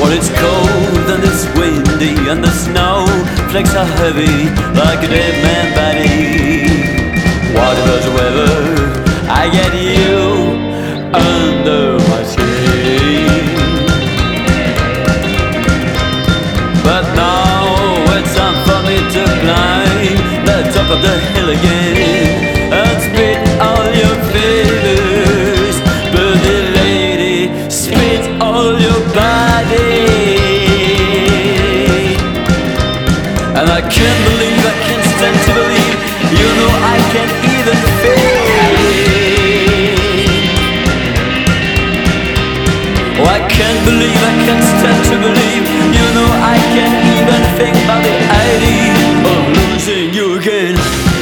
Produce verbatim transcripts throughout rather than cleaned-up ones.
Well, it's cold and it's windy and the snowflakes are heavy like a dead man body. Whatever's the weather, I get you under my skin. But now it's time for me to climb the top of the hill again and spit all your feathers, pretty lady, spit all your body. And I can't believe, I can't stand to believe, you know I can't even think. Oh, I can't believe, I can't stand to believe, you know I can't even think about the idea of losing you again.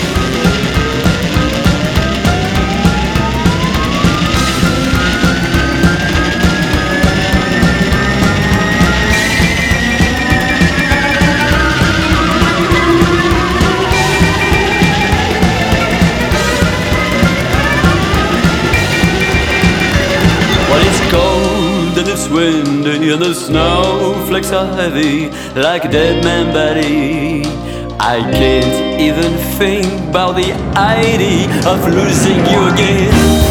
Cold and it's windy and the snowflakes are heavy like a dead man body. I can't even think about the idea of losing you again.